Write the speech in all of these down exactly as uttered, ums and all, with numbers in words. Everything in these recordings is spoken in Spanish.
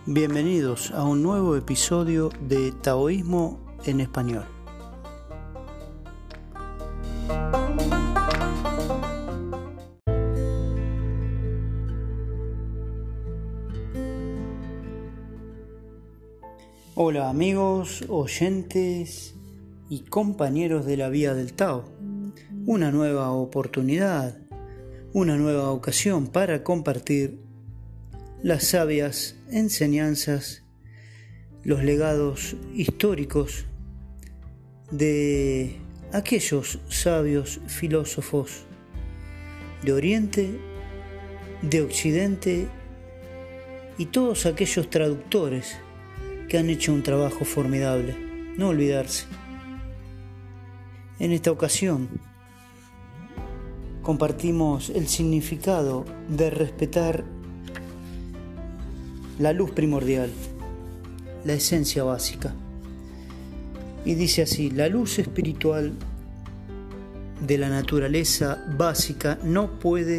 Bienvenidos a un nuevo episodio de Taoísmo en Español. Hola amigos, oyentes y compañeros de la vía del Tao. Una nueva oportunidad, una nueva ocasión para compartir las sabias enseñanzas, los legados históricos de aquellos sabios filósofos de Oriente, de Occidente y todos aquellos traductores que han hecho un trabajo formidable. No olvidarse. En esta ocasión compartimos el significado de respetar la luz primordial, la esencia básica. Y dice así: la luz espiritual de la naturaleza básica no puede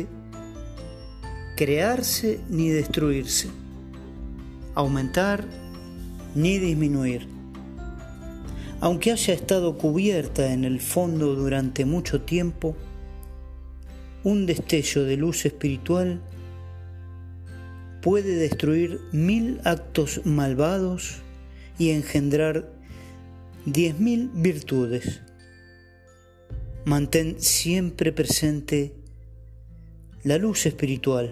crearse ni destruirse, aumentar ni disminuir. Aunque haya estado cubierta en el fondo durante mucho tiempo, un destello de luz espiritual puede destruir mil actos malvados y engendrar diez mil virtudes. Mantén siempre presente la luz espiritual.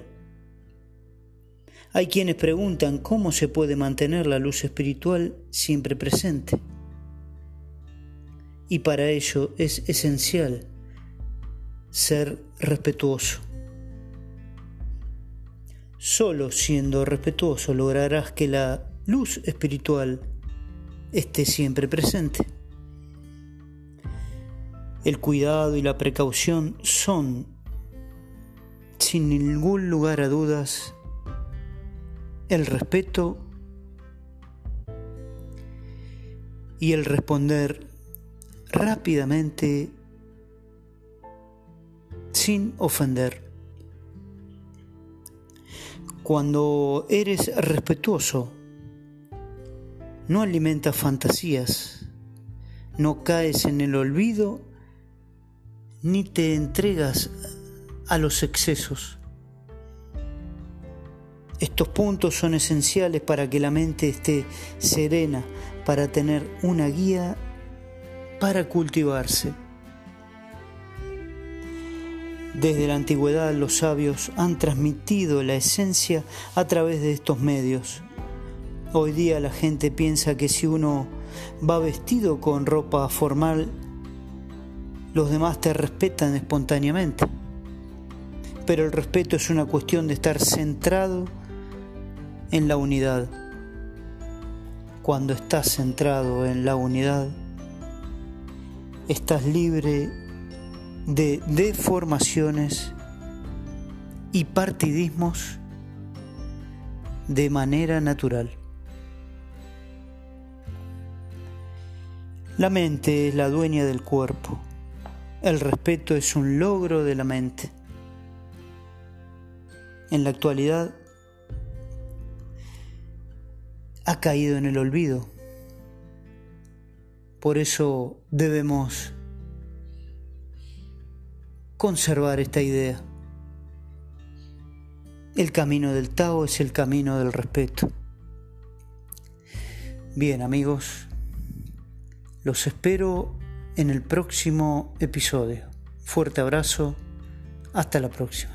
Hay quienes preguntan cómo se puede mantener la luz espiritual siempre presente. Y para ello es esencial ser respetuoso. Solo siendo respetuoso lograrás que la luz espiritual esté siempre presente. El cuidado y la precaución son, sin ningún lugar a dudas, el respeto y el responder rápidamente sin ofender. Cuando eres respetuoso, no alimentas fantasías, no caes en el olvido, ni te entregas a los excesos. Estos puntos son esenciales para que la mente esté serena, para tener una guía para cultivarse. Desde la antigüedad los sabios han transmitido la esencia a través de estos medios. Hoy día la gente piensa que si uno va vestido con ropa formal, los demás te respetan espontáneamente. Pero el respeto es una cuestión de estar centrado en la unidad. Cuando estás centrado en la unidad, estás libre de deformaciones y partidismos de manera natural. La mente es la dueña del cuerpo. El respeto es un logro de la mente. En la actualidad ha caído en el olvido. Por eso debemos conservar esta idea. El camino del Tao es el camino del respeto. Bien amigos, los espero en el próximo episodio. Fuerte abrazo, hasta la próxima.